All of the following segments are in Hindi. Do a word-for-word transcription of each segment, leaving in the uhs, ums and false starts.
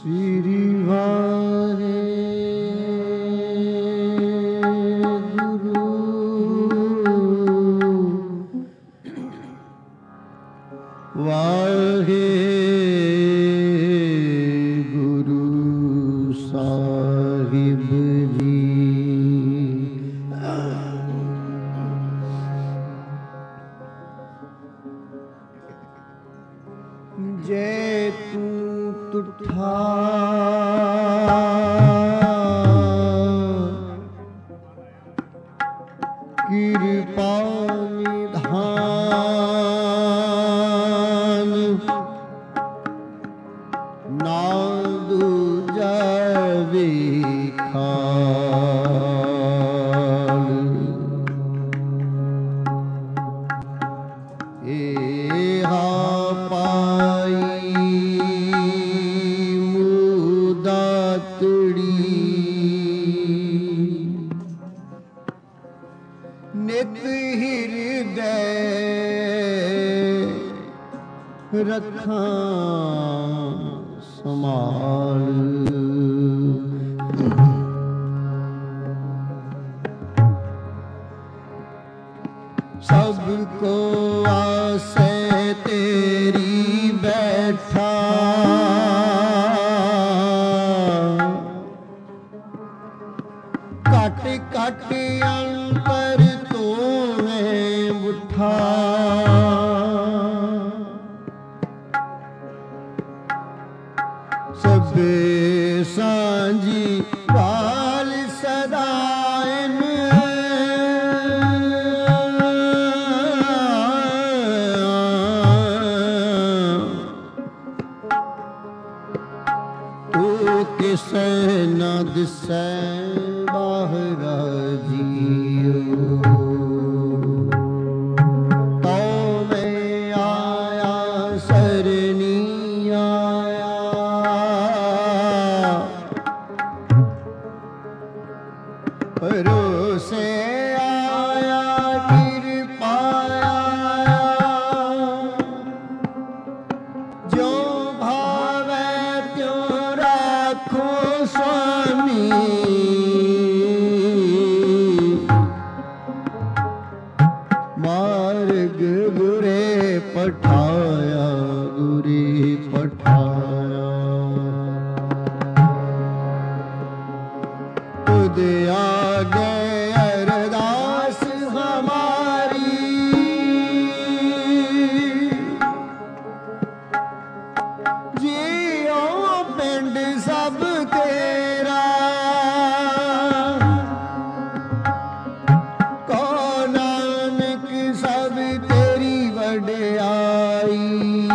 ਸ੍ਰੀ ਵਾਹਿਗੁਰੂ ਵਾਹਿਗੁਰੂ ਸਾਹਿਬ ਜੀ। ਜੇ ਤੂੰ ਤੁਠਾ ਕਿਰਪਾ ਨਿਧਾਨ ਨਾ ਦੂਜਾ ਵੇਖਾਨ। ਏਹਾ ਪਾਈ ਮੁਦਾਤੜੀ ਨਿਤ ਹਿਰਦੈ ਰੱਖਾਂ ਸਮਾਲ। ਸਭ ਕੋ ਆਸੈ ਤੇਰੀ ਬੈਠਾ ਘਟ ਘਟ ਅੰਤਰ ਤੂਨੇ ਉਠਾ। ਸਭੇ ਸਾਂਝੀ ਭਾਲ ਸਦਾਇਨ ਤੂੰ ਕਿਸੇ ਨਾ ਦਿਸੈ ਬਾਹਰਾ ਜੀਉ। ਤੋ ਮੈਂ ਆਇਆ ਸਰਨੀ ਆਇਆ ਭਰੋਸੇ ਆਇਆ ਕਿਰਪਾ ਆਇਆ। ਜੋ ਭਾਵੈ ਤਿਉ ਰਾਖੋ ਸੁਆਮੀ। ਮਾਰਗ ਗੁਰੇ ਪਠਾਇਆ ਗੁਰੇ ਪਠਾਇਆ। ਤੁਧ ਆਗੇ ਅਰਦਾਸ ਹਮਾਰੀ ਜੀਓ ਪਿੰਡ ਸਭ ਤੇਰਾ। ਕੋ ਨਾਨਕ ਸਭ ਤੇਰੀ ਵਡਿਆਈ।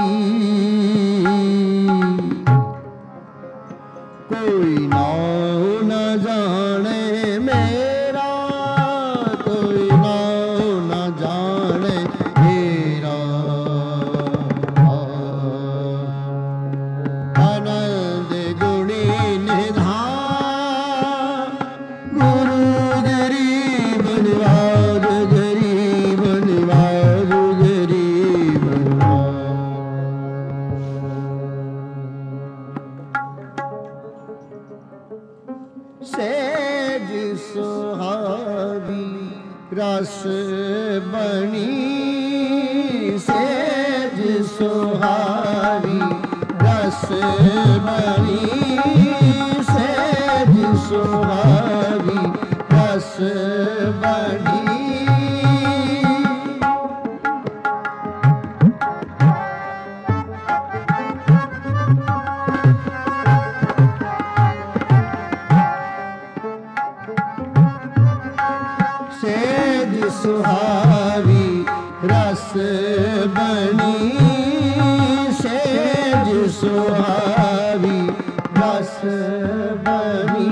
ਕੋਈ ਨਾਉ ਨ ਜਾਣੇ ਮੇਰਾ ਕੋਈ ਨਾਉ ਨ ਜਾਣੇ ਮੇਰਾ। ਆਨੰਦ ਗੁਣੀ ਨਿਧਾਨ ਗੁਰੂ ਗਰੀਬ ਨਿਵਾਜ ਗਰੀਬ ਨਿਵਾਜ ਗਰੀਬ ਨਿਵਾਜ। ਸੇਜ ਸੁਹਾਵੀ ਰਸ ਬਣੀ ਸੇਜ ਸੁਹਾਵੀ ਰਸ ਬਣੀ ਸੇਜ ਸੁਹਾਵੀ ਰਸ ਬਣੀ। ਸੇਜ ਸੁਹਾਵੀ ਰਸ ਬਣੀ ਸੇਜ ਸੁਹਾਵੀ ਰਸ ਬਣੀ।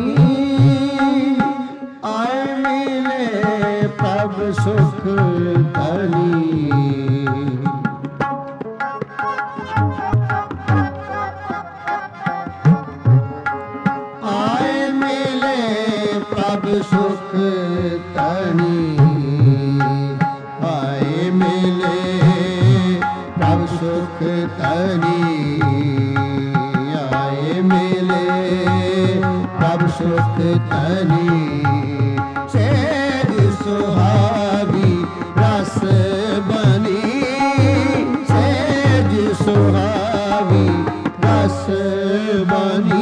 ਆਏ ਮਿਲੇ ਪ੍ਰਭ ਸੁਖ ਧਨੀ। ਆਏ ਮਿਲੇ ਪ੍ਰਭ ਸੁਖ ਧਨੀ। ਆਏ ਮਿਲੇ ਪ੍ਰਭ ਸੁਖ ਧਨੀ। ਆਏ ਮਿਲੇ ਪ੍ਰਭ ਸੁਖ ਧਨੀ ਸਹਿਜ ਸੁਹਾਵੀ ਰਸ ਬਣੀ ਸਹਿਜ ਸੁਹਾਵੀ ਰਸ ਬਣੀ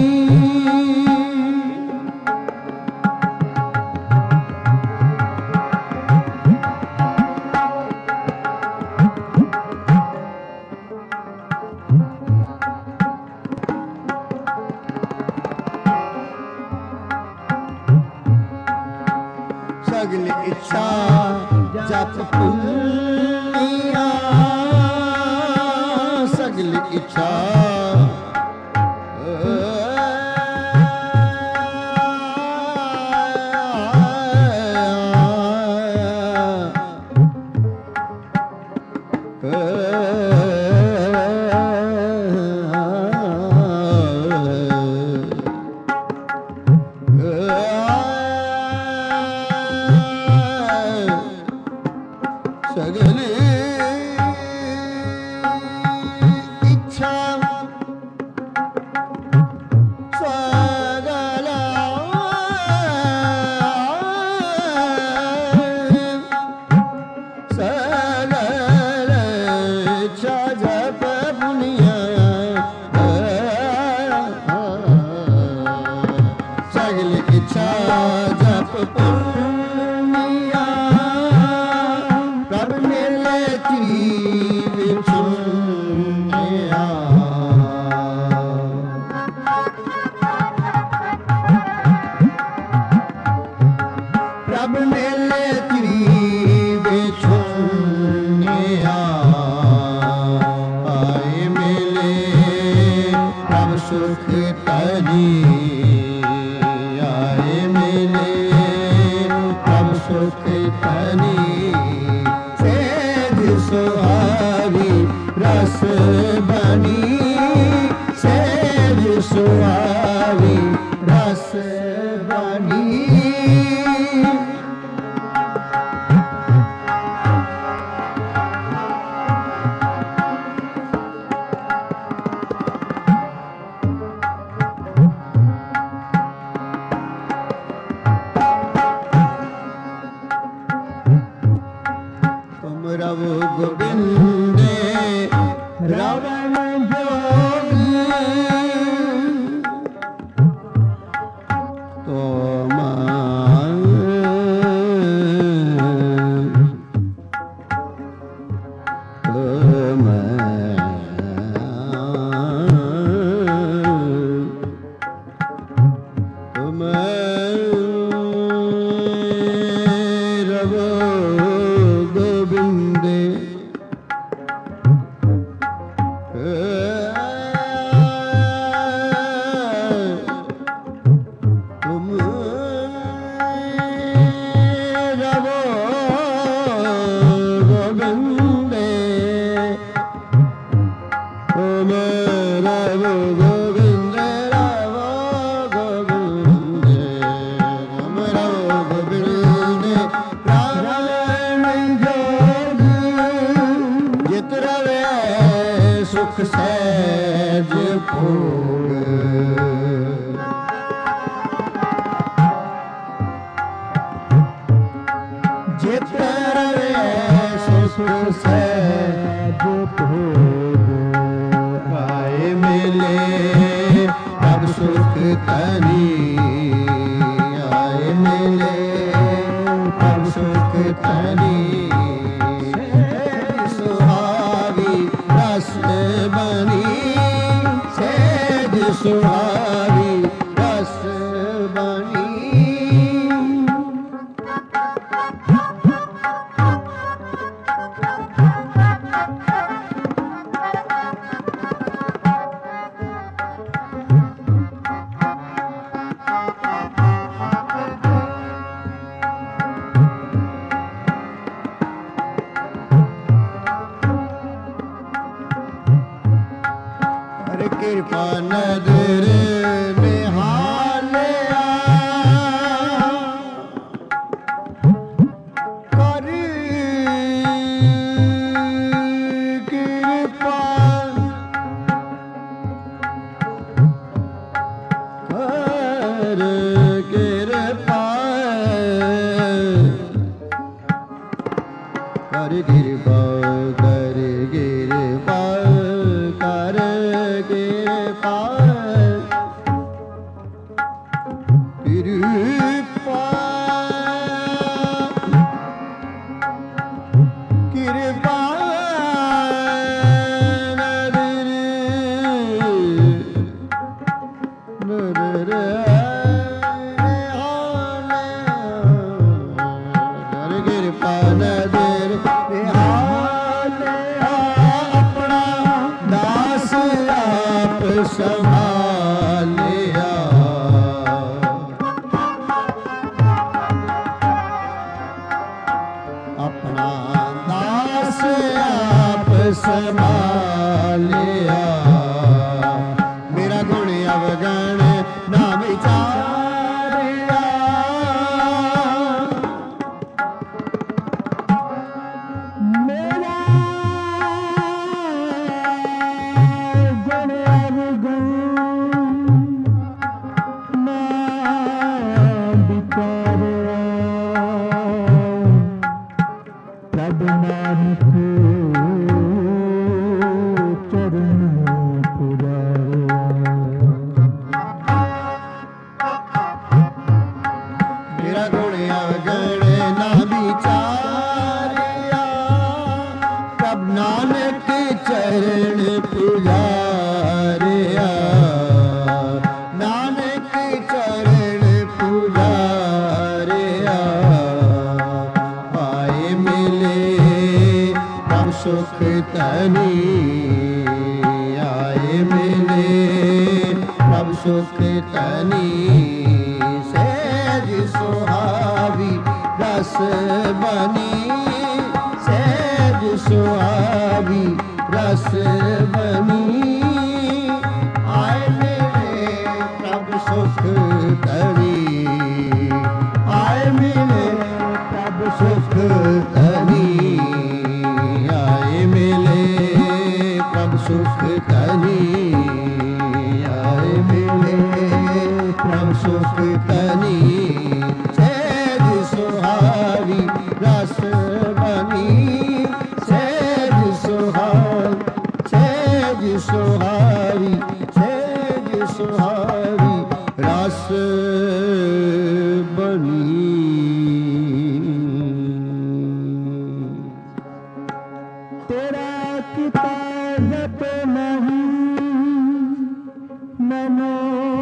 ਸਗਲ ਇੱਛਾ ਜਪ ਪੁੰਨੀਆ ਸਗਲ ਇੱਛਾ ਸਗਲ ਇੱਛਾ ਸਗਲ ਸਗਲ ਇੱਛਾ ਜਪ ਪੁਨੀਆ ਸਗਲ ਇੱਛਾ ਜਪ ਪੁਨੀਆ ਪ੍ਰਭ ਮਿਲੇ ਜੀਵ ਸੁਨਿਆ ਪ੍ਰਭ ਮਿਲੇ ਜੀਵ ਸੁਨਿਆ ਆਏ ਮਿਲੇ ਪ੍ਰਭ ਸੁਖ ਧਨੀ ਆਏ ਮਿਲੇ ਪ੍ਰਭ ਸੁਖ ਧਨੀ ਸੁਹਾਵੀ ਰਸ ਬਣੀ ਸਹਿਜ ਸੁਹਾਵੀ ਰਸ ਬਣੀ ਰਵ ਗੋਬਿੰਦੇ ਰਵਣ ਜੋਗੀ ਤੋਮ ਤੋਮ ਤੋਮ ਰਵ ਗੋਬਿੰਦੇ ਤੁਮ ਰਵੋ ਗੋਬਿੰਦੇ ਤੁਮ ਰਵੋ ਗੋਬਿੰਦੇ ਰਵੋ ਗੋਬਿੰਦੇ ਤੁਮ ਰਵੋ ਗੋਬਿੰਦੇ ਜਿਤ ਰਵੇ ਸੁਖ ਸਹਿਜ ਭੋਗ ਜਿਤ ਰਵੇ ਸੁਖ ਸਹਿਜ ਭੋਗ ਆਏ ਮਿਲੇ ਪ੍ਰਭ ਸੁਖ ਧਨੀ ਆਏ ਮਿਲੇ ਪ੍ਰਭ ਸੁਖ ਧਨੀ ਰਸ ਬਣੀ ਸਹਿਜ ਸੁਹਾਵੀ ਰਸ ਬਣੀ ਕਿਰਪਾ ਨਦਰ ਨਿਹਾਲਿਆ ਕਰ ਕਿਰਪਾ ਸੰਭਾਲਿਆ ਆਪਣਾ ਦਾਸ ਆਪ ਸੰਭਾਲਿਆ ਮੇਰਾ ਗੁਣ ਅਵਗਣ ਨਾ ਵਿਚਾਰਿਆ ਮੇਰਾ ਗੁਣ ਅਵਗਣ ਨਾ ਵਿਚਾਰਿਆ ਪ੍ਰਭ ਨਾਨਕ ਚਰਨ ਪੁਜਾਰਿਆ ਮੇਰਾ ਗੁਣ ਅਵਗਣ ਨਾ ਵਿਚਾਰਿਆ ਪ੍ਰਭ ਨਾਨਕ ਚਰਨ ਪੁਜਾਰਿਆ ਨਾਨਕ ਚਰਨ ਪੁਜਾਰਿਆ ਆਏ ਮਿਲੇ ਪ੍ਰਭ ਸੁਖ ਧਨੀ ਆਏ ਮਿਲੇ ਪ੍ਰਭ ਸੁਖ ਧਨੀ ਸਹਿਜ ਸੁਹਾਵੀ ਰਸ ਬਨੀ ਸਹਿਜ ਸੁਹਾਵੀ ਰਸ ਬਨੀ ਆਏ ਮਿਲੇ ਪ੍ਰਭ ਸੁਖ ਧਨੀ ਆਏ ਮਿਲੇ ਪ੍ਰਭ ਸੁਖ ਧਨੀ ਆਏ ਮਿਲੇ ਪ੍ਰਭ ਸੁਖ ਧਨੀ ਆਏ ਮਿਲੇ ਪ੍ਰਭ ਸੁਖ ਧਨੀ ਸਹਿਜ ਸੁਹਾਵੀ ਰਸ ਬਨੀ ਸਹਿਜ ਸੁਹਾਵੀ ਸਹਿਜ ਸੁਹਾਵੀ ਸਹਿਜ ਸੁਹਾਵੀ ਰਸ ਬਨੀ ਤੇਰਾ ਕੀਤਾ ਜਪ ਨਹੀਂ ਮਨੋ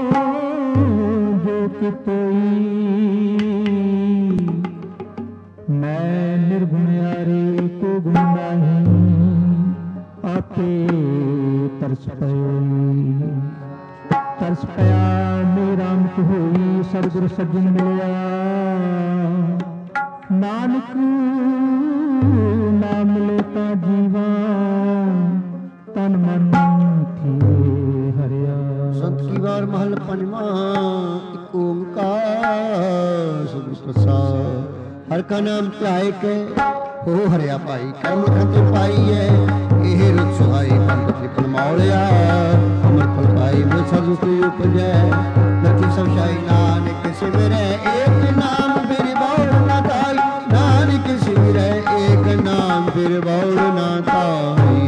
ਜੋ ਕਿਤੋਈ ਮੈਂ ਨਿਰਗੁਣਿਆਰੇ ਕੋ ਗੁਣ ਨਹੀਂ ਆਪੇ ਤਰਸ ਪਈ ਤਰਸ ਪਿਆ ਮੇਰਾ ਅੰਤ ਹੋਈ ਸਤਿਗੁਰ ਸੱਜਣ ਮਿਲਿਆ ਨਾਨਕ ਨਾ ਮਿਲੇ ਤਾਂ ਜੀਵਾ ਤਨ ਮਨ ਥੀਏ ਹਰਿਆ ਸੰਤ ਕੀ ਵਾਰ ਮਹਲ ਪੰਜਵਾਂ ਇੱਕ ਓੰਕਾਰ ਸਤਿਗੁਰ ਪ੍ਰਸਾਦ ਹਰ ਕਾ ਨਾਮ ਧਿਆਏ ਕੇ ਹੋ ਹਰਿਆ ਭਾਈ ਕਰਮ ਖੰਤੇ ਪਾਈਐ ਇਹ ਰੁਤ ਸੁਹਾਈ ਪੰਡ ਤ੍ਰਿਪਲ ਮੌਲਿਆ ਅਮਰ ਫਲ ਪਾਈ ਮਿਲ ਸਤਿ ਕੀ ਉਪਜੈ ਲਖੀ ਸਭ ਸ਼ਾਹੀ ਨਾਨਕ ਸਿਮਰੈ ਏਕ ਨਾਮ ਫਿਰ ਬੌੜ ਨਾ ਤਾਈ ਨਾਨਕ ਸਿਮਰੈ ਏਕ ਨਾਮ ਫਿਰ ਬੌੜ ਨਾ ਤਾਈ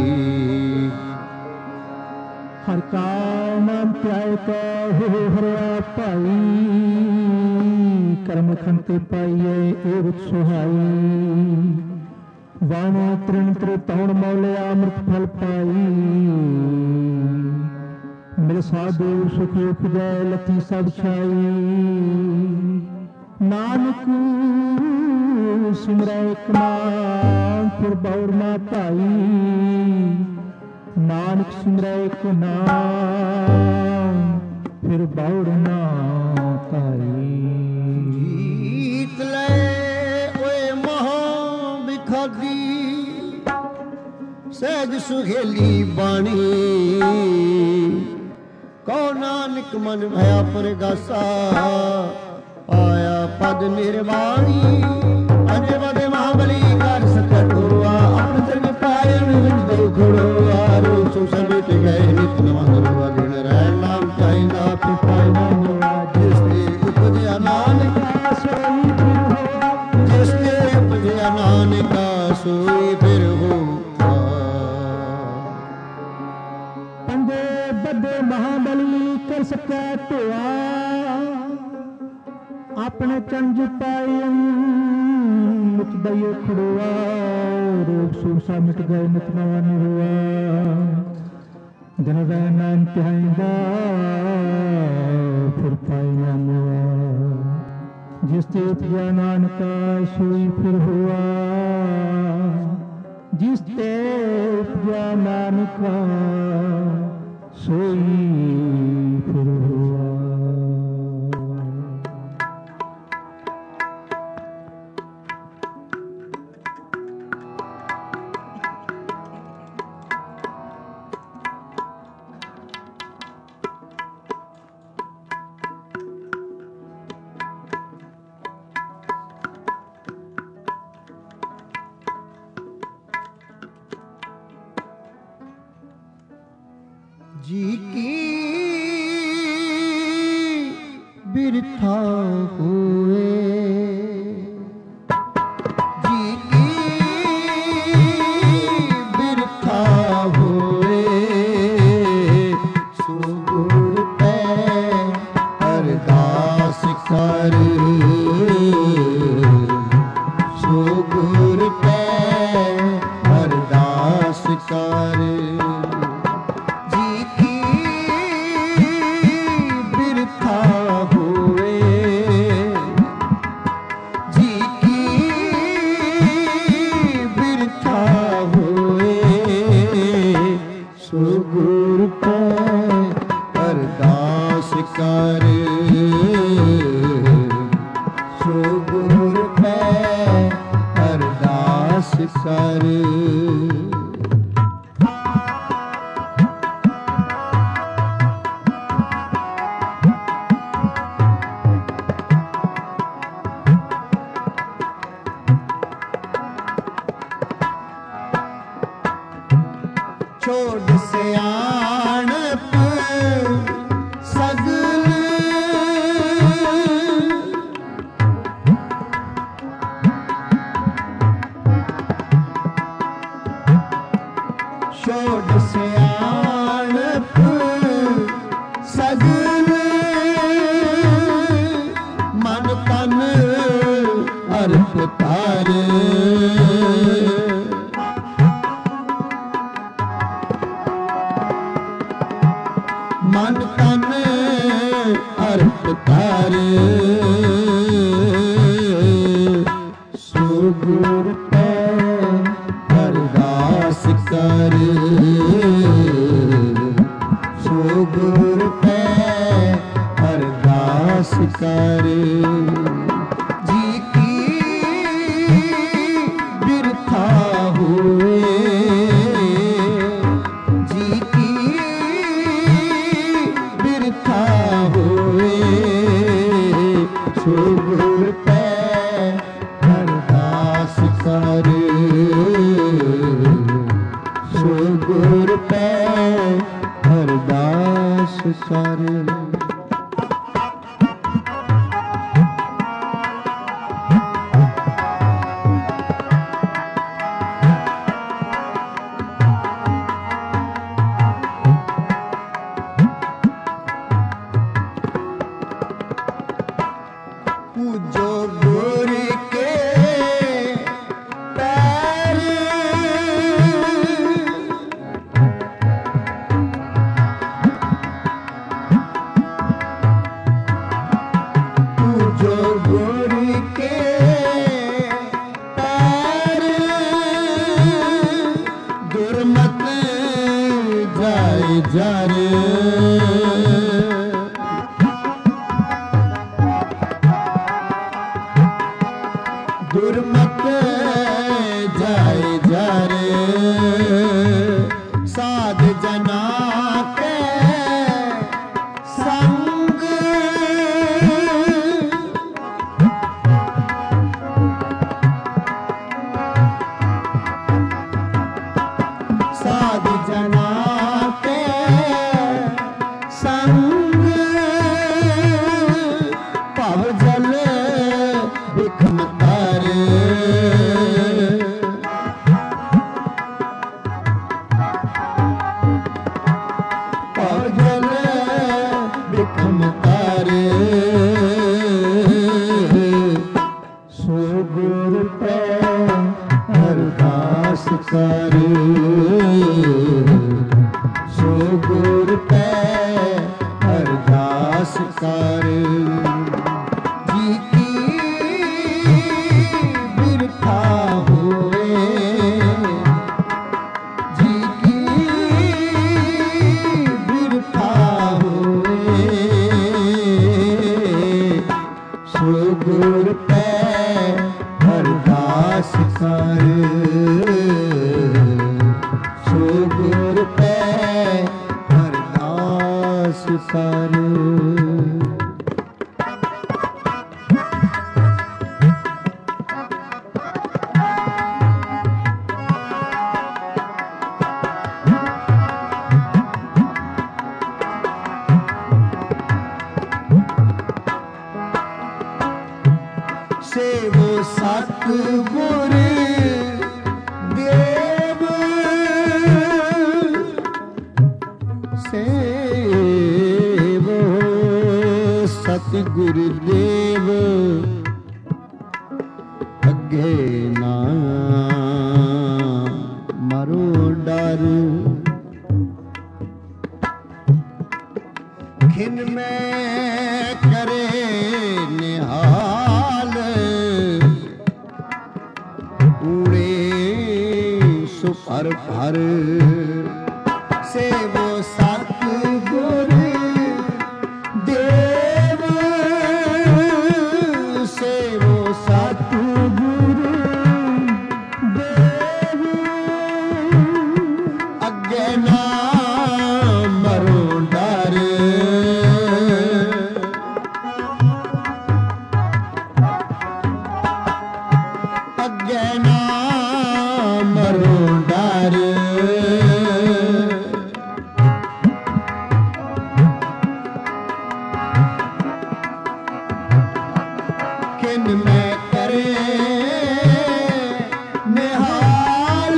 ਹਰ ਕਾ ਨਾਮ ਧਿਆਏ ਕੋ ਹੋ ਹਰਿਆ ਭਾਈ ਕਰਮ ਖੰਤੇ ਪਾਈਐ ਇਹ ਰੁਤ ਸੁਹਾਈ ਵਾਣਾ ਤ੍ਰਿਣ ਤ੍ਰਿਤਾਉਣ ਮੌਲਿਆ ਅੰਮ੍ਰਿਤ ਫਲ ਪਾਈ ਮੇਰੇ ਸਾਧੂ ਸੁਖ ਉਪਜੈ ਲਖੀ ਸਭ ਛਾਈ ਨਾਨਕ ਸਿਮਰੈ ਇੱਕ ਨਾਮ ਫਿਰ ਬੌੜ ਨਾ ਭਾਈ ਨਾਨਕ ਸਿਮਰੈ ਇੱਕ ਨਾਮ ਫਿਰ ਬੌੜ ਨਾ ਭਾਈ ਜੀਤ ਲੈ ਓਏ ਮਹਾ ਵਿਖਾਦੀ ਸਹਿਜ ਸੁਹੇਲੀ ਬਾਣੀ ਕੋ ਨਾਨਕ ਮਨ ਭਇਆ ਪਰਗਾਸਾ ਆਇਆ ਪਦ ਨਿਰਵਾਣੀ ਅਜੇ ਵਦੇ ਮਹਾਬਲੀ ਕਰ ਸਕਤ ਹੋਆ ਆਪਨ ਚਰਨ ਪਾਇਨ ਵਿੱਚ ਦੋ ਖੜੋਆ ਰੂਪ ਸੁਖ ਸਮਿਟ ਗਏ ਨਿਤ ਨਵੰਦਰਵਾ ਦਿਨ ਰਹਿ ਨਾਮ ਚਾਹੀਦਾ ਪਿਪਾਇ ਨਾ ਜਿਸ ਤੇ ਉਪਜਿਆ ਨਾਨਕ ਸੋਈ ਫਿਰ ਹੋ ਜਿਸ ਤੇ ਉਪਜਿਆ ਨਾਨਕ ਸੋਈ ਫਿਰ ਹੋ ਪੰਜੇ ਬੱਦੇ ਮਹਾਬਲੀ मली कर सकै धोआ अपने चंज पाए मुच दइयो खड़ोआ रोग सूसा मिट गए नित नवा निहुआ दिन रहना इंतहाइंदा फिर पाइया मुआ जिस ते उपजा नानका सोई फिर हुआ जिस ते उपजा नानका सोई फिर हुआ। जी की बिरथा हुए जी की बिरथा हुए सुगुर पे अरदास कर सुगुर पे अरदास कर सुगुर पे अरदास कर सुगुर पे अरदास कर छोड़ सियाणप सगल छोड़ सियाणप सगल मन तन अर्प कर मन तन अर्प कर सुगुर पे अरदास कर सुगुर पे अरदास कर जी की बिरथा हुए जी की सुगुर पे अरदास कर सुगुर पे अरदास कर पूजो गुर के पैर अरदास कर जी की बिरथा होए जी की बिरथा होए सो गुर पे अरदास कर सो गुर पे अरदास कर सेवो सतगुर देव सेवो सतगुर देव अगे ना मरो डर खिन में करे निहाल उड़े सुपर भर सेवो सतगुर देव सेवो सतगुर देव अगे ना मरो डर अगे ना मरो डर किन में करे निहाल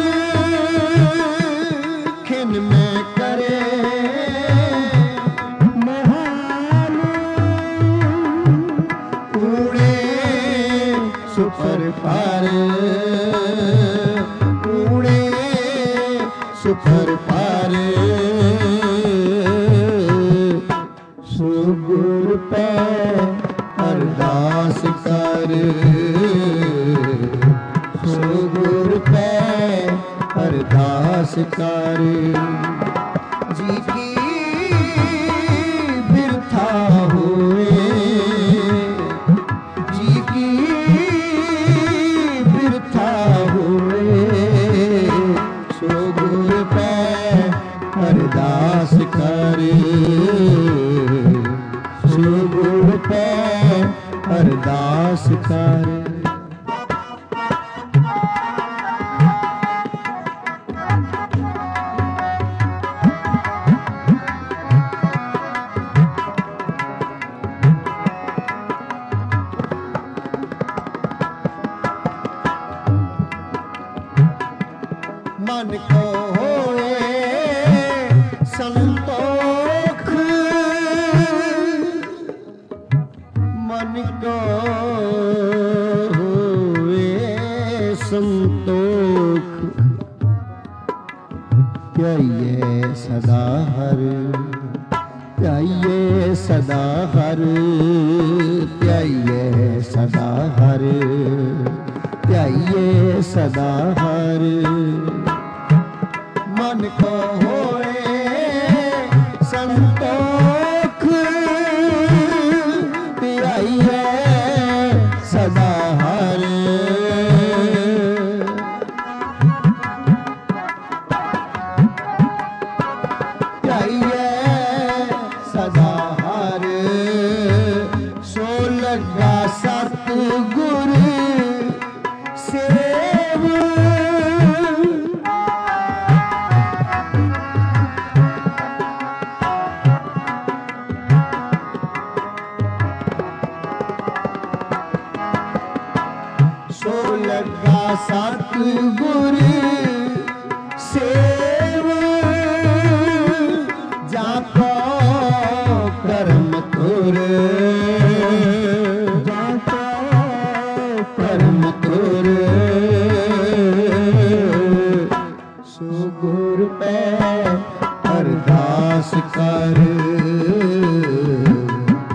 खिन में करे निहाल उड़े सुपर पार उड़े सुपर पार सो गुर पे अरदास कर सो गुर पे अरदास कर जी की बिरथा होए जी की बिरथा होए सो गुर पे अरदास कर सो गुर पे अरदास कर मन को होए संतोख मन को होए संतोख प्याइए सदा हर प्याइए सदा हर प्याइए सदा हर प्याइए सदा हर मन को होए संतोख प्याइए सदा हर प्याइए सदा हर सो लगा सतगुर सेव सो लगा सतगुर सेव जाको कर्म तुर जाको कर्म तुर सो गुर पे अरदास कर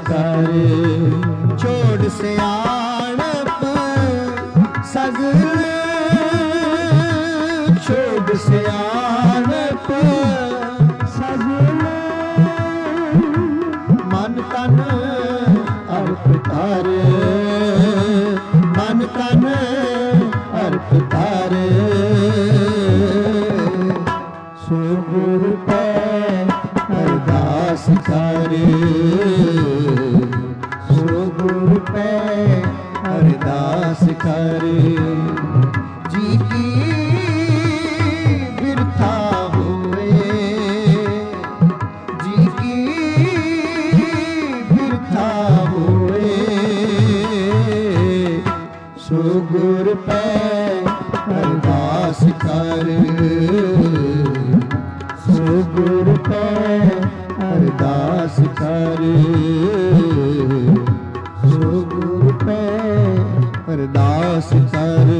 कर छोड़ से आड़प सगल छोड़ से आड़प सगल मन तन अर्प कर मन तन अर्प कर सो गुरु पे अरदास कर सो गुरु पे अरदास कर जी की बिरथा हुए जी की बिरथा हुए सो गुरु पे अरदास कर सो गुरु पे अरदास कर सो गुरु पे अरदास कर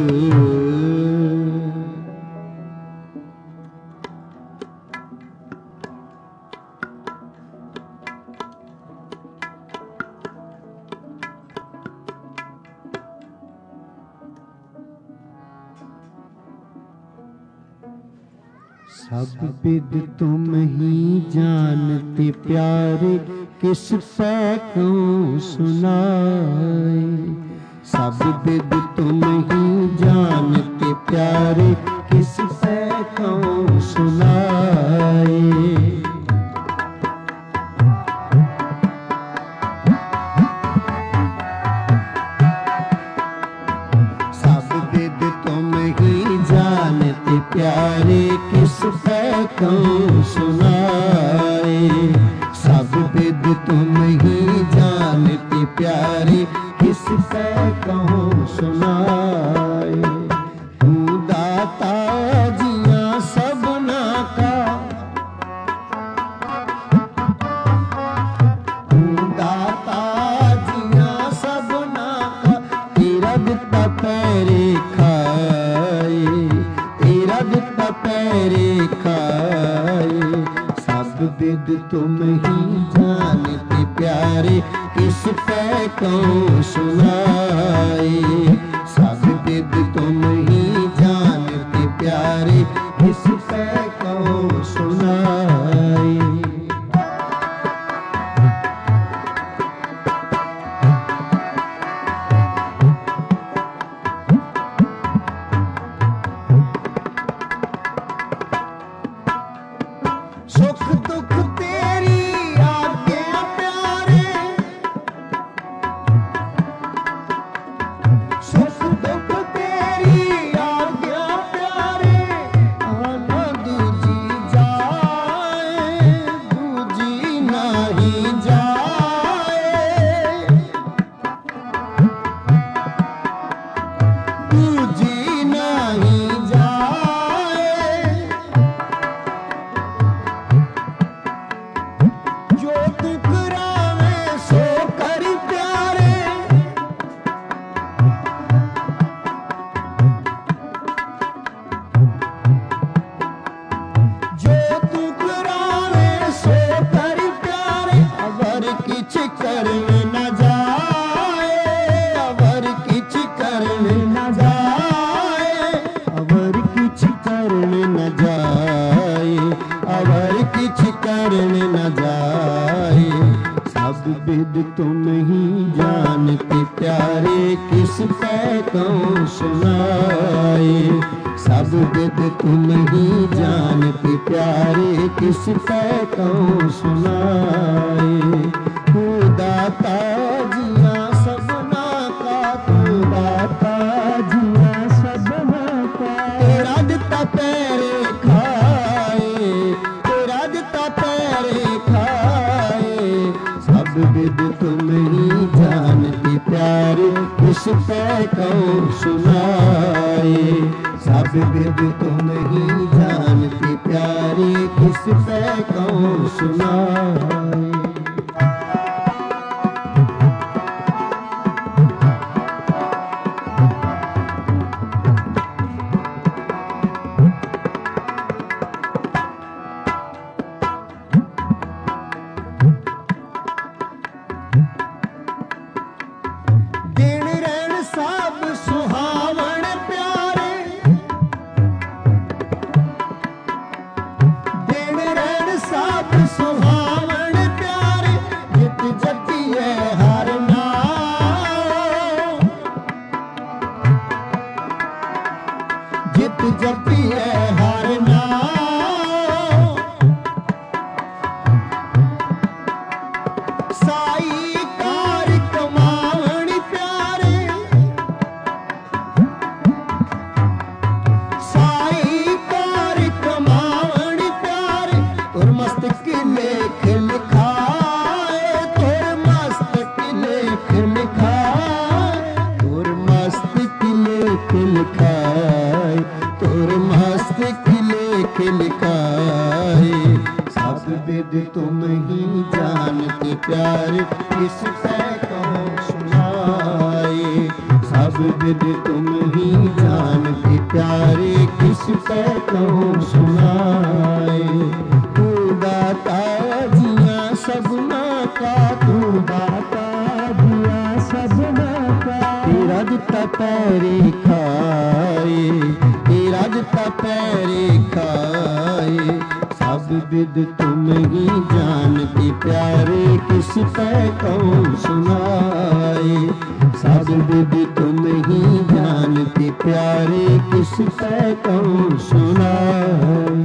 सब विद तुम ही जानते प्यारे किस पे क्यों सुनाए सब विद तुम ही जानते प्यारे किस पे क्यों सुनाए सब विद तुम ही जानते प्यारे किस पे क्यों सुनाए सब विद तुम ही जानते प्यारे किस पे क्यों सुनाए तू दाता जिया सबना का तू दाता जिया सबना का तेरा दिता पैरे खाए तेरा दिता पैरे खाए सब विद तुम ही जानते प्यारे किस पे क्यों सुनाए सब विद तुम ही जानते प्यारे किस पे क्यों सुनाए सुख दुख तेरी आज्ञा प्यारे सुख दुख तेरी आज्ञा प्यारे आना दूजी जाए दूजी नहीं जाए दूजी नहीं जाए जो टुकरावे सो कर प्यारे जो टुकरावे सो कर प्यारे अवर किछ करने न जाए अवर किछ करने न जाए अवर किछ करने न जाए अवर किछ करने न जाए सब विद तुम ही जानते प्यारे किस पे क्यों सुनाए सब विद तुम ही जानते प्यारे किस पे क्यों सुनाए तू दाता जिया सबना का तू दाता जिया सबना का तेरा दिता पैरे खाए तेरा दिता पैरे खाए सब विद तुम ही जानते प्यारे किस पे क्यों सुनाए सब विद तुम ही जानते प्यारे किस पे क्यों सुनाए Mm-hmm. विद तुम ही जानते प्यारे किस पे कहो सुनाए। सब विद तुम ही जानते प्यारे किस पे कहो सुनाए। तू दाता जिया सबना का, तू दाता जिया सबना का, तेरा दिता पैरे खाए, तेरा दिता पैरे खाए। सब विद तुम ही जानते प्यारे किस पे कौन सुनाए। सब विद तुम ही जानते प्यारे किस पे कौन सुनाए।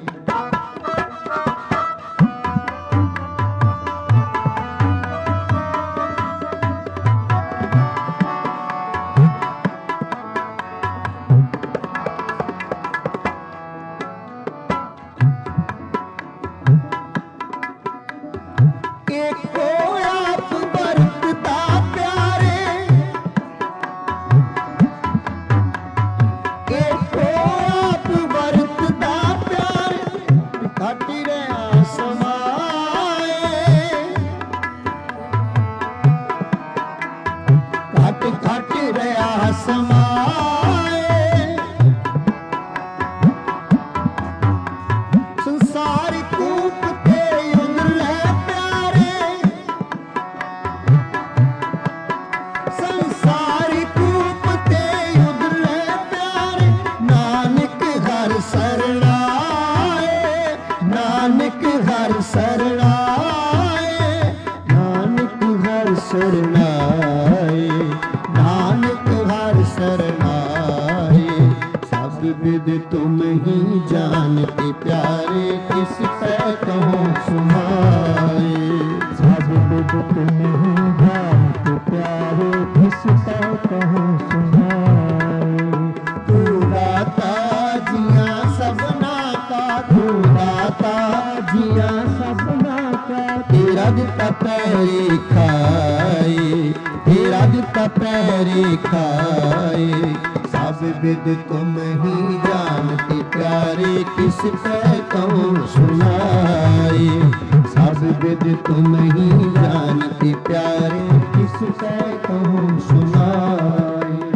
विद तुम ही जानते प्यारे किस पे कहो सुनाए। सब विद तुम ही जानते प्यारे किस पे कहो सुनाए। तू दाता जिया सबना का, तू दाता जिया सबना का, तेरा दिता पैरे खाए, तेरा दिता पैरे खाए। सब विद तुम ही जानते प्यारे किस पे कौन सुनाए। सब विद तुम ही जानते प्यारे किस पे कौन सुनाए।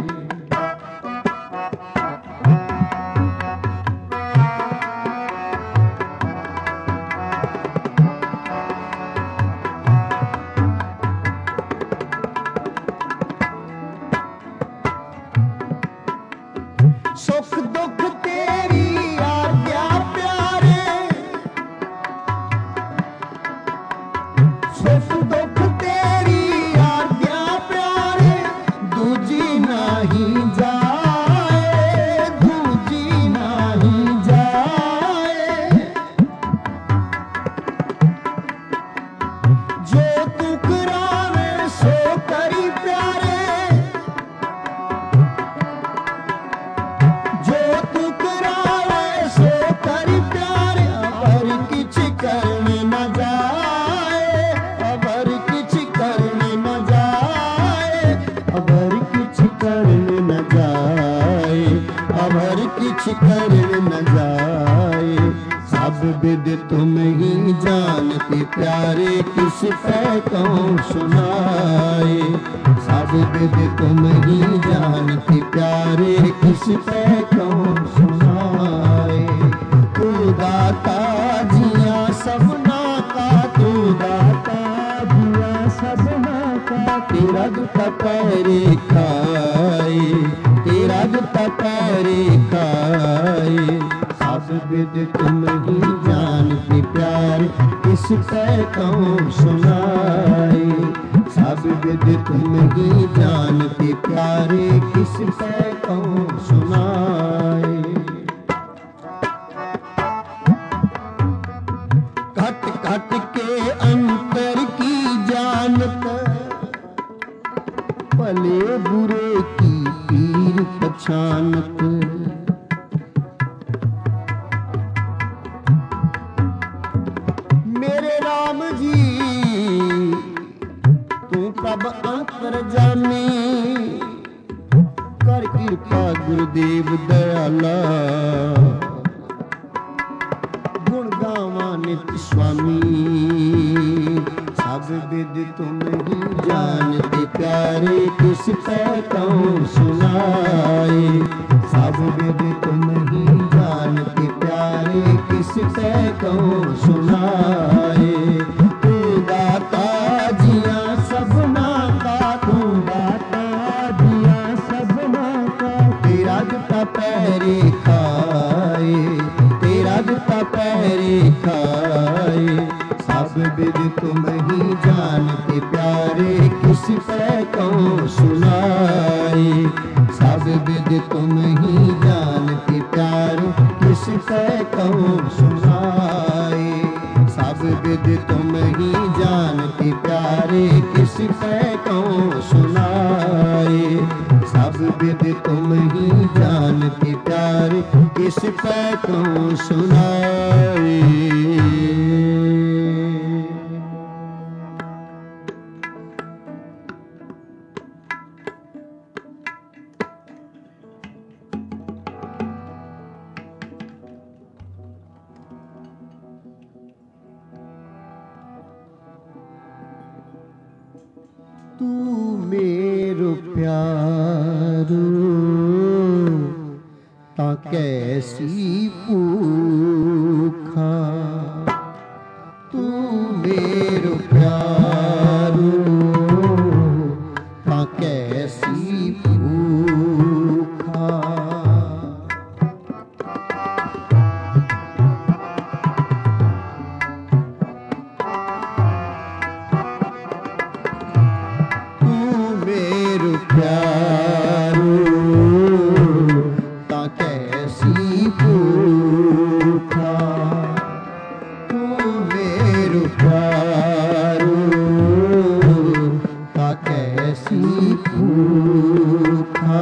सुख दुख तेरी आज्ञा प्यारे, सुख दुख तेरी आज्ञा प्यारे, दूजी नहीं जाए, दूजी नहीं जाए। जो तू करावे सो करी प्यारे, कर न जाए। सब विद तुम ही जानते प्यारे किस पे कौन सुनाए। सब विद तुम ही जानते प्यारे किस पे कौन सुनाए। तू दाता जिया सबना का, तू दाता जिया सबना का, तेरा दुता पैरे खाए, तेरा दुता पैरे खाए। सब विद तुम ही जानते प्यार किस पे कौन सुनाए। सब विद तुम ही जानते प्यारे किस पे कौन सुनाए। घट घट के अंतर की जानत, भले बुरे की पीर पछानत। मेरे राम जी तू प्रभ अंतर जाने, कर कृपा गुरुदेव दयाला। गुण गावा नित स्वामी। सब विद तुम ही जानते प्यारे, किस पे कहूँ सुनाए। सब विद तुम ही जानते प्यारे, किस पे कहूँ सुनाए। तू दाता जिया सबना का, तू दाता जिया सबना का। तेरा जूता पैरे खाए, तेरा जूता पैरे खाए। सब विद तुम ही जानते प्यारे, किस पे कहूँ सुनाए। सब विद तुम ही जानते प्यारे, किस पे कहूँ सुनाए। सब विद तुम ही जानते प्यारे, किस पे कहूँ सुनाए। सब विद तुम ही जानते प्यारे, किस पे कहूँ सुनाए। तू मेरो प्यारो ता कैसी भूखा। तू मेरो प्यारो ता कैसी भूखा। प्यारो ता कैसी भूखा। तू मेरो प्यारो ता कैसी भूखा।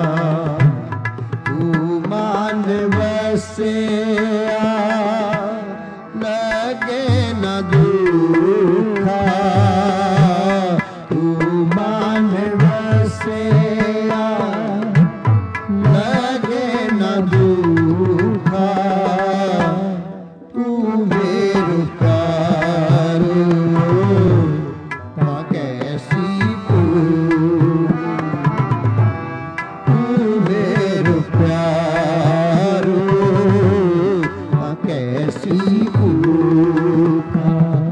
तू मान बसे लगे न दुखा। तू मान बसे लगे न दुखा। तू मेरो प्यारो ता कैसी भूखा। तू मेरो प्यारो ता कैसी भूखा।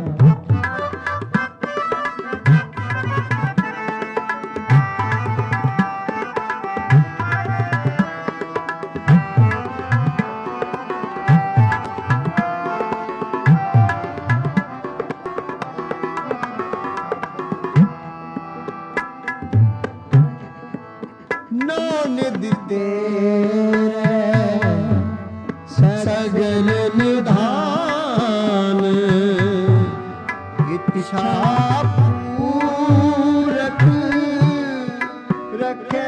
निधि तेरे सगल निधान। इच्छा पूरक रखे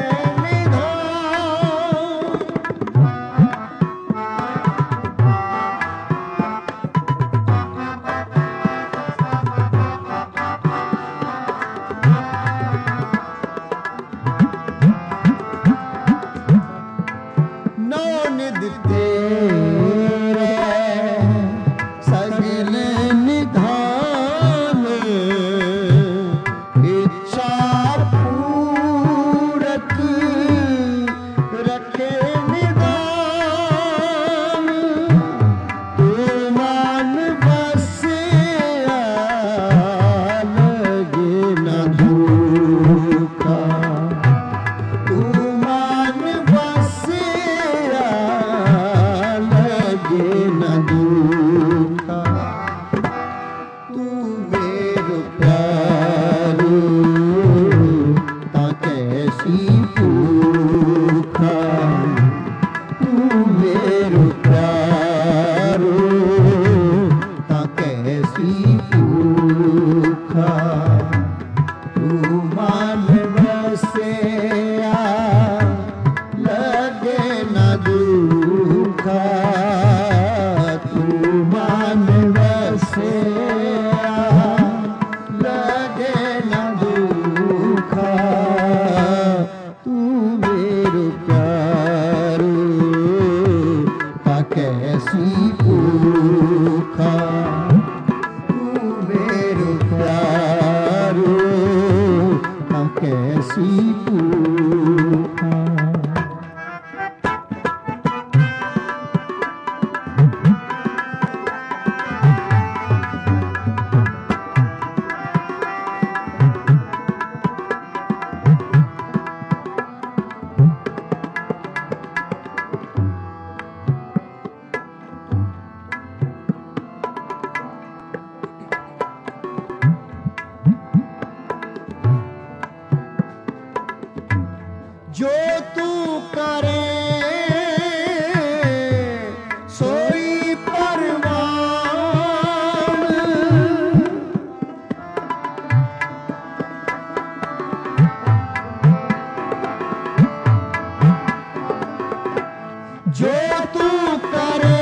तेरे सगल निधान। इच्छा पूरक रखे निधान। तू मान बसे लगे न दुखा। तू मान बसे लगे न दुखा। तू मेरो प्यारो ता कैसी भूखा। तू मेरो प्यारो ता कैसी भूखा। तू मान बसे लगे न दुखा। तू मान बसे लगे न दुखा। तू मेरो प्यारो ता कैसी भूखा। जो तू करे सोई परवान, जो तू करे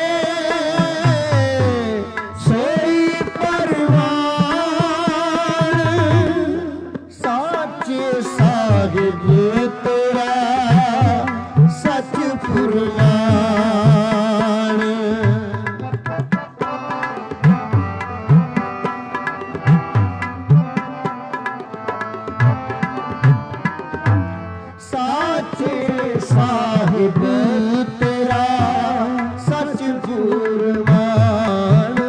सोई परवान, साचे साहिब तेरा सच पुरवान। साचे साहिब तेरा सच पुरवान,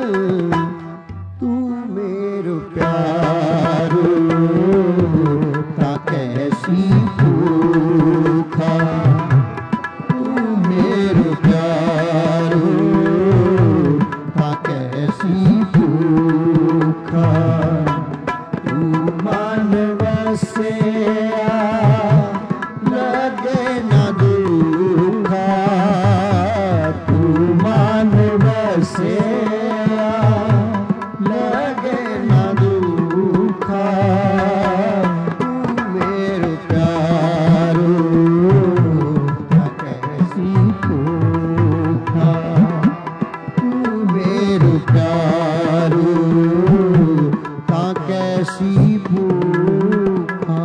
तू मेरो प्यारो ता कैसी भूखा, तू मेरो प्यारो ता कैसी भूखा, तू मन बसिया लगे न दुखा, तू मन बसिया लगे न दुखा, तू मेरो प्यारो ता कैसी भूखा, तू मेरो प्यारो ता कैसी भूखा।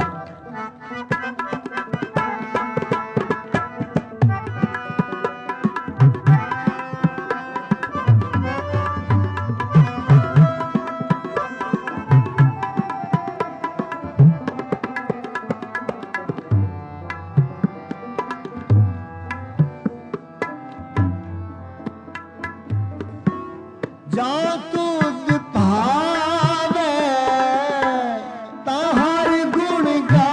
जा तुझ भावे ताहर गुण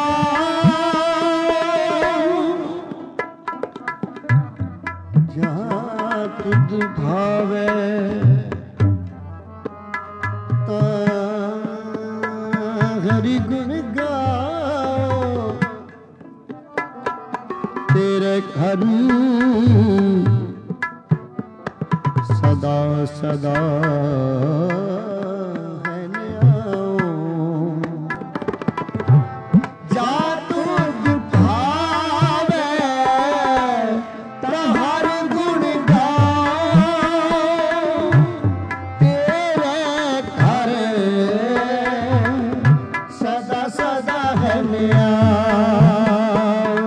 गाऊं, जा तुझ भावे ताहर गुण गाऊं, तेरे घर सदा सदा है न्याओ। जा तुझ भावे ताहर गुण गाऊं, तेरे घर सदा सदा है न्याओ।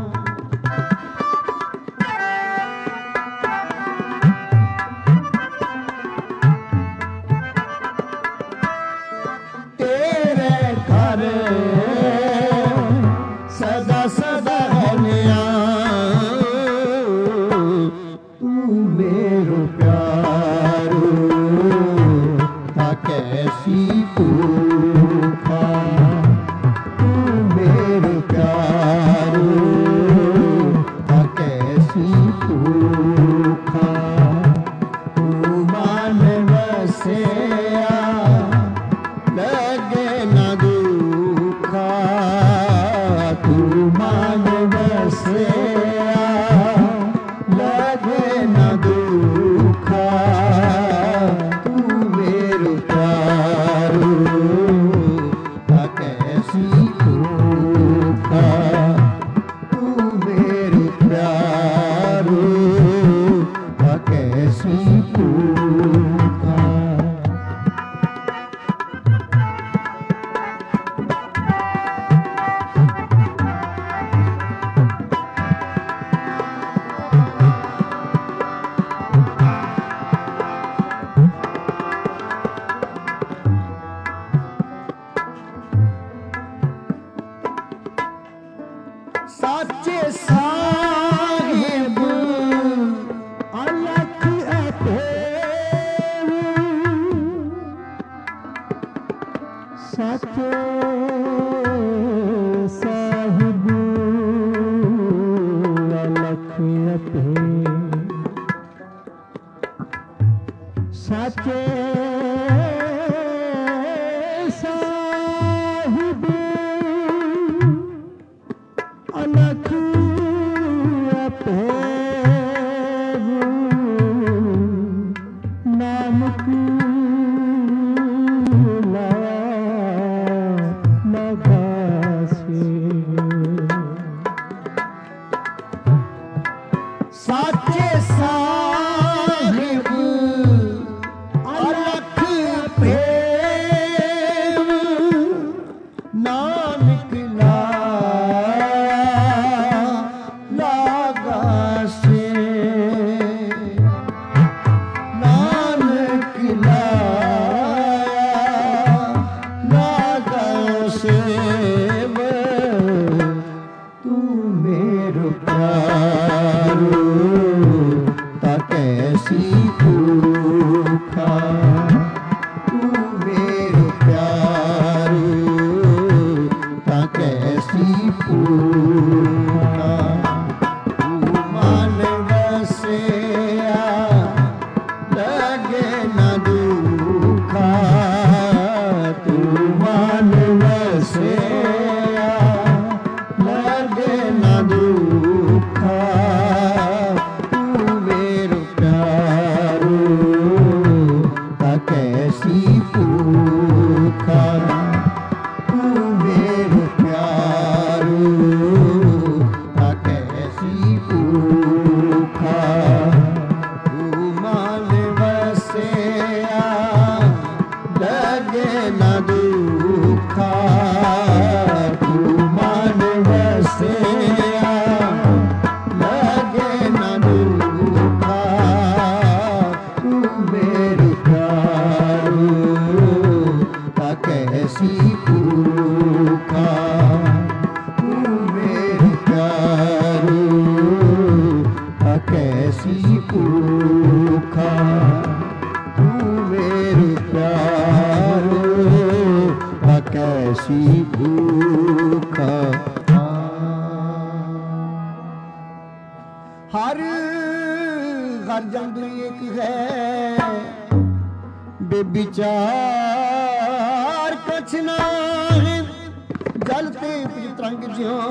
तेरे घर सदा सदा है न्याओ, तू मेरो प्यारो ता कैसी भूखा, तू मेरो प्यारो ता कैसी भूखा, तू मन बसिया लगे न दुखा, तू मन बसिया लगे न दुखा, तू मेरो प्यारो ता कैसी भूखा, तू मेरो प्यारो ता कैसी भूखा। साचे साहिब अलख अथेरू, साचे साहिब अलख अथेरू, साचे साहिब ਭੂਖਾ ਤੂੰ ਮਨ ਵਸਿਆ ਲਗੇ ਨਾ ਦੁਖਾ ਤੂੰ ਮਨ ਵਸਿਆ ਲਗੇ ਨਾ ਦੁਖਾ ਤੂੰ ਮੇਰਾ ਪਿਆਰੂ ਤਾਂ ਕੈਸੀ ਭੂਖਾ ਤੂੰ ਮੇਰਾ ਪਿਆਰੂ ਤਾਂ ਕੈਸੀ ਭੂਖਾ ਤੂੰ ਮਨ ਵਸਿਆ ਲਗੇ ਨਾ ਦੁਖਾ ਤੂੰ ਮਨ ਵਸਿਆ ਲਗੇ ਨਾ ਦੁਖਾ ਤੂੰ ਮੇਰੇ ਪਿਆਰੂ ਤਾਂ ਕੈਸੀ ਭੂਖਾ ਤੂੰ ਮੇਰੇ ਪਿਆਰੂ ਤਾਂ ਕੈਸੀ ਭੂਖਾ ਤੂੰ ਮੇਰੇ ਪਿਆਰੂ ਤਾਂ ਕੈਸੀ ਭੂਖਾ ਹਰ ਹਰ ਜੰਦ ਇੱਕ ਹੈ ਬੇਬਿਚਾਰ ਕੁਛ ਨਾ ਹੈ ਜਲ ਤੇ ਤਰੰਗ ਜਿਉ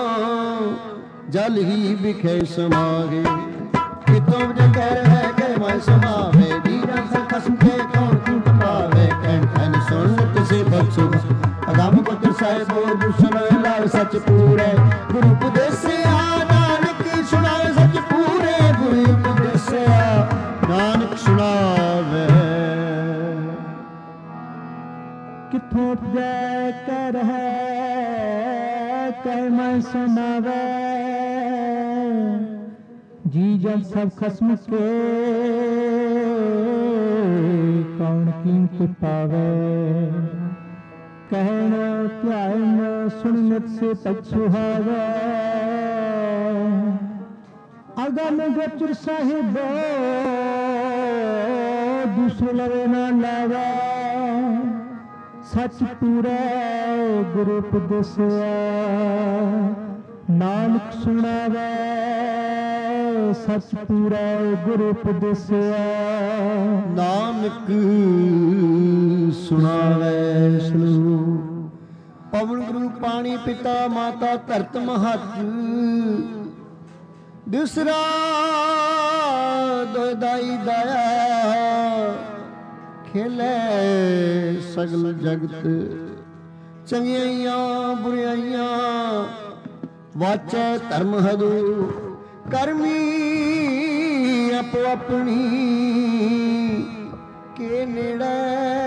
ਜਲ ਹੀ ਵਿਖੇ ਸਮਾਗੇ ਕਿਤੋਂ ਜਗਰ ਹੈ ਕਿ ਮੈਂ ਸਮਾਵੇ ਦੀਨਾ ਖਸਮ ਕੇ ਕੌਣ ਤੂੰ ਪਾਵੇ ਕਹਿਣ ਕਹਿਣ ਸੁਣ ਕਿਸੇ ਬਖਸ਼ੋ ਅਗਮ ਪੁੱਤਰ ਸਾਹਿਬੋ ਦੁਸ਼ਨ ਲਾਇ ਸੱਚ ਪੂਰੇ ਗੁਰੂ ਉਪਦੇਸਿਆ ਨਾਨਕ ਸੁਣਾਵੇ ਸੱਚ ਪੂਰੇ ਗੁਰੂ ਉਪਦੇਸਿਆ ਨਾਨਕ ਸੁਣਾਵੇ ਕਿਥੋਂ ਜੈ ਕਰ ਹੈ ਕਹਿ ਮੈਂ ਸੁਣਾਵੇ जी जब सब खसम के कौन कीमत पावे कहन ध्यान सुनत से तक सुहावे अगम गोचर साहिब दूसरे लवे ना लावे सच पूरा गुरु उपदेसिया नानक सुनावे सच पूरा गुरु उपदेसिया नानक सुनावे सुनो पवन गुरु पानी पिता माता धरत महत दूसरा दोदाई दया खेले सगल जगत चंगियाइयां बुराइयां वाचे धर्म हदू करमी अपो अपनी के नेड़े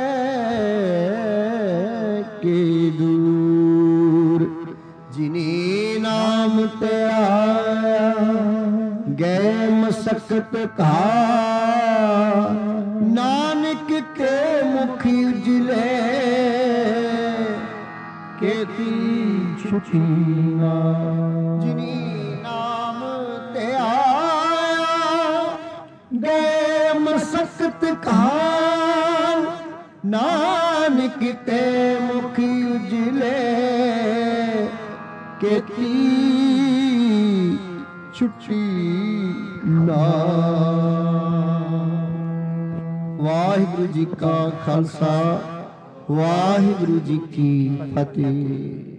के दूर जिनी नाम ते आया गए मसकत का नानक के मुख उजले केती छुट्टियां जिनी नाम ते आया गए मसकत खान नानक ते मुख उजले केती छुट्टी ना वाहिगुरु जी का खालसा वाहिगुरु जी की फतेह।